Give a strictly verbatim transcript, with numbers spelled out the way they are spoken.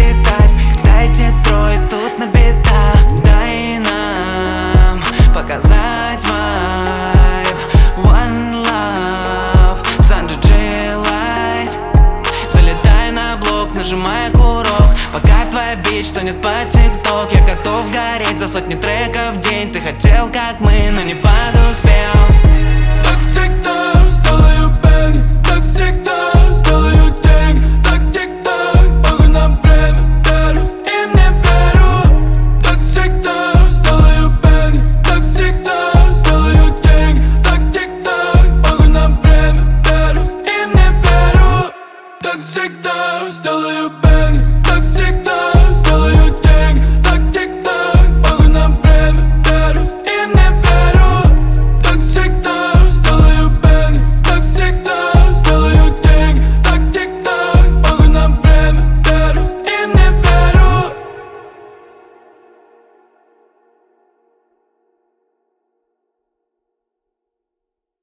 летать. Дайте трое, тут на беда. Дай нам показать вайб. One love, Санджи джей Лайт. Залетай на блок, нажимай курок, пока твоя бич тонет по тикток. Я готов гореть за сотни треков в день. Ты хотел, как мы, но не подуспел. Так всегда сделаю бэнг, так всегда сделаю деньги. Так тик-так, похуй на время, верю и мне верю. Так всегда сделаю бэнг, так всегда сделаю деньги. Так тик-так, похуй на время, верю и мне верю. Так всегда сделаю бэнг.